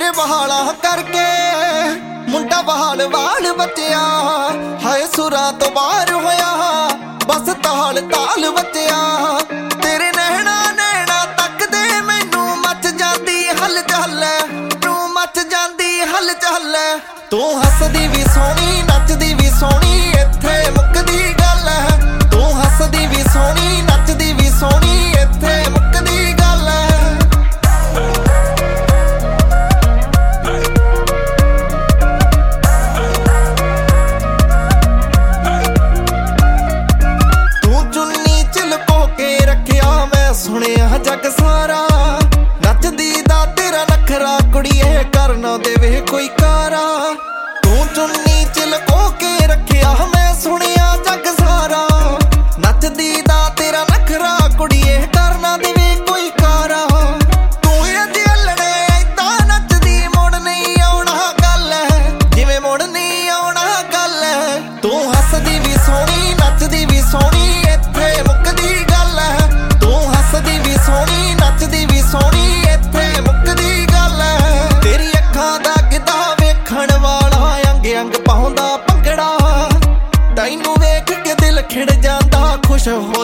तेरे बहाला करके मुंडा बहाल वाल बचिया हाय सुरा तो बाहर होया बस ताल ताल बचिया तेरे नैना नैना तक दे मैनू मच जांदी हल चल तू मच जांदी हल चल तू हसदी भी सोहनी नचदी भी सोहनी इत्थे मुकदी गल है तू हसदी भी सोहनी नचदी भी सोहनी इत्थे मुकदी गल है सुनिया जग सारा नचदी दा तेरा नखरा कुड़िए करना देवे कोई कारा तू चुन्नी च लको के रखिया मैं सुनिया जग सारा नचदी दा तेरा नखरा कुड़िए करना देवे कोई कारा तू अज हलने ऐदा नचदी मुड़ नहीं आउणा गल है जिवें मुड़ नहीं आउणा गल है तू हसदी भी सोहनी नचदी भी सोहनी इत्थे मुकदी गल है हसदी भी सोहनी नचदी भी सोहनी इत्थे मुकदी गल है तेरी अखां दा गिदा वेखण वाला अंग अंग पाउंदा भंगड़ा तैनू वेख के दिल खिड़ जांदा खुश हो